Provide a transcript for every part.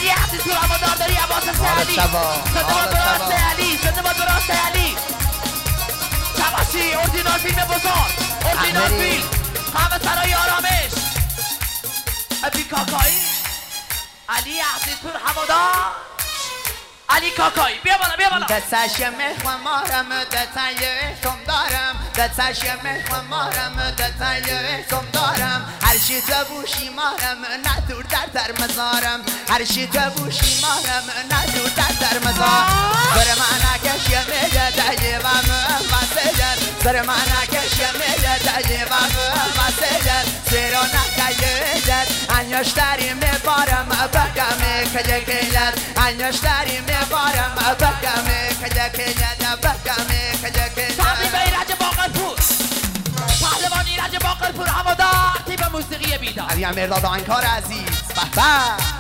علی عزیز پور هوادار داری عباس سعلی شده با درست علی شده با درست علی شباشی اورجینال فیلم بزرگ اورجینال فیلم همه سرای آرامش ابی کاکایی علی عزیز پور هوادار علی کاکایی بیا بالا دستش میخوام مارم دتای کم دارم دستش میخوام مارم دتای کم دارم هر چی تو بوشی مارم ندور در مزارم هر چی تو بوشی مارم ندور در مزارم بر من کشی میگه دایوام واسه بر من کشی میگه دایوام واسه زیرا نکایید انیشتری میبارم بگم کجکیلت انیشتری میبارم بگم کجکیلت بگم کجکیلت تبریک به ایرج باقرپور پهلوان ایرج باقرپور هوادار تیم موسیقی بیدار علی مرداد انکار عزیز به به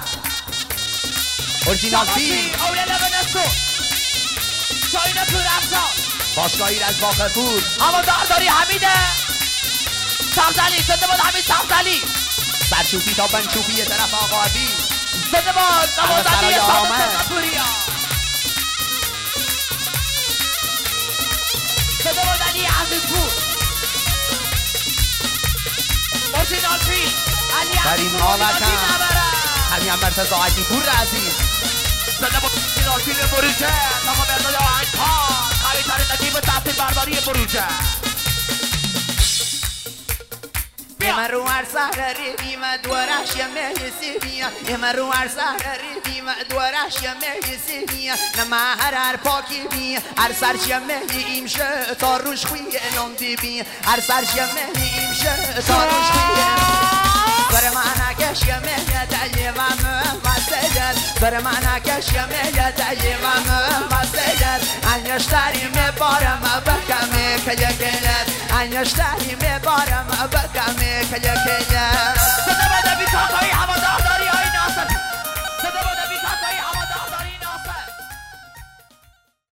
اورجینال فیلم اولیا لبنسو شاین پور افشار باشگاه ایرج باقرپور هوادار داری حمیده سبزلی شده بود حمید سبزلی سرچوبی تا بنچوبی یه طرف آقادی شده بود نوازنی سابق پوریا شده بود علی عزیز پور اورجینال فیلم علی عزیز پور اورجینال فیلم همین هم مرتضی علی پور عزیز شده بود اورجینال فیلم بروجه تمام مرداد آهنگکار قوی ترین نتیب تحصیل برداری بروجه من رو هر سهر ریدیم دورش یه مهیسی بیا من رو هر سهر ریدیم دورش یه مهیسی بیا نه هر پاکی بیا هر سرش یه مهیم شه تا روش خوی نمدی بیا هر سرش یه مهیم شه تا روش خوی بر من کش یه مهی دایوام واسه بر من کش یه مهی دایوام واسه انیشتری میبارم بگم کجکیلت انیشتری میبارم بگم کجکیلت شده بود ابی کاکایی